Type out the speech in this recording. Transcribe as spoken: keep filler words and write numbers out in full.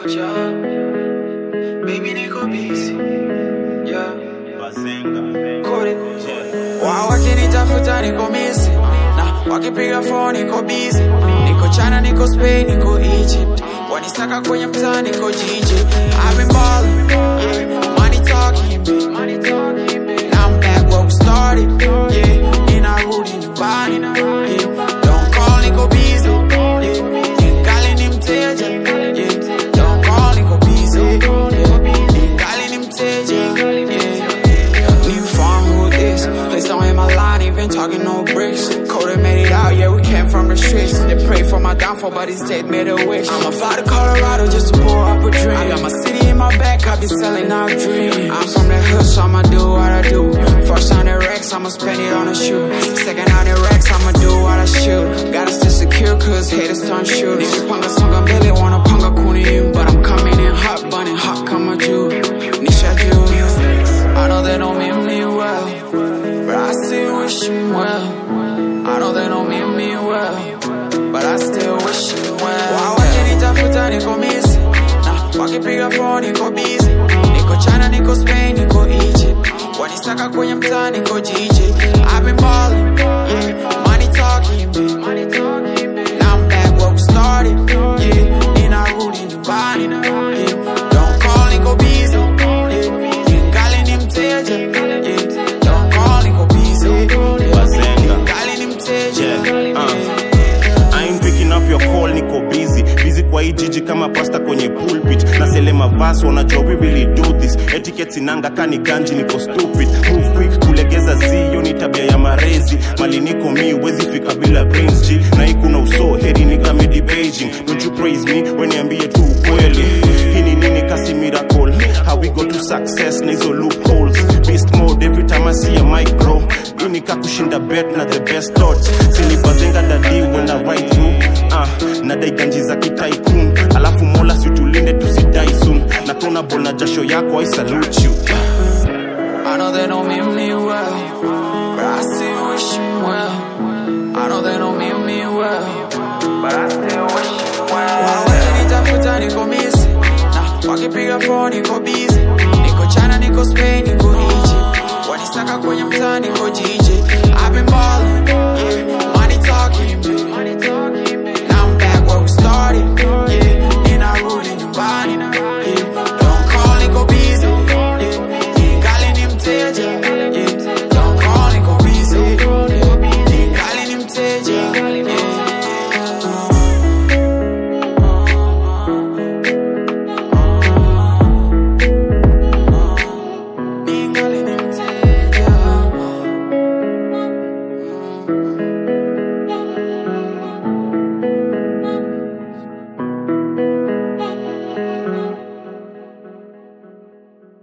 niko ja, baby niko busy, yeah. Bazenga, kore, wao wakinitafuta niko missing, na wakipiga phone niko busy. Niko China, niko Spain, niko Egypt, wanisaka kwenye mtaa niko jiji. I've been ballin', yeah, money talking, babe. Now I'm back where we started, yeah. Ninarudi nyumbani, yeah. Don't call, niko busy, yeah. Ningali ni mteja, yeah. Don't call, niko busy, yeah. Ningali ni mteja, yeah. New farm, who this? Please don't hit my line, even talking no bricks. Cody made it out, yeah, we came from the streets. They pray for my downfall, but his dead made a wish. I'ma fly to Colorado just to pour up a drink. I got my city in my back, I be selling out dreams. I'm from the hood, so I'ma do what I do. First on the Rex, I'ma spend it on a shoe. Second on the Rex, I'ma do what I shoot. Gotta stay secure, cause haters turn shoot. Nigga panga songa mbele, wanna panga kuni you. But I'm coming in hot, bunny hot, kama Jew. Nisha Jew. I know they don't mean me well, but I still wish them well. I know they don't mean me well, but I still wish them well. Wao wakinitafuta niko missing, na wakipiga phone niko busy. Niko China, niko Spain, niko Egypt, wanisaka kwenye mtaa niko jiji. I've been ballin', yeah, money talking, babe. Now I'm back where we started, yeah. Ninarudi nyumbani, yeah. Don't call, niko busy, yeah. Ningali ni mteja, yeah. Don't call, niko busy, yeah. Ningali ni mteja, yeah. I ain't picking up your call, niko busy. Busy kwa hii jiji kama pasta kwenye pulpit. Na sele mavazi, wanajua we really do this. Etiquette sinanga kani ganji, niko stupid. Move quick, kulegeza ziyo ni tabia ya marezi. Mali niko mi, wezi fika bila brains G. Na ikuna uso, heri nika midi Beijing. Don't you praise me, when yambie tu ukweli. Hini nini kasi miracle. How we go to success, na hizo loopholes. Beast mode, every time I see a mic bro. Ini kakushinda bet na the best thoughts. Sini bazenga dadi when I ride through. Ah, nadai ganji za kitaikun. Alafu mola situlinde tusidai soon. Na kona bona jasho yako, I salute you. I know they don't mean me well, but I still wish them well. I know they don't mean me well, but I still wish them well. Wao wakinitafuta niko missing, na wakipiga phone niko busy. Niko China, niko Spain, niko Egypt, wanisaka kwenye mtaa niko jiji.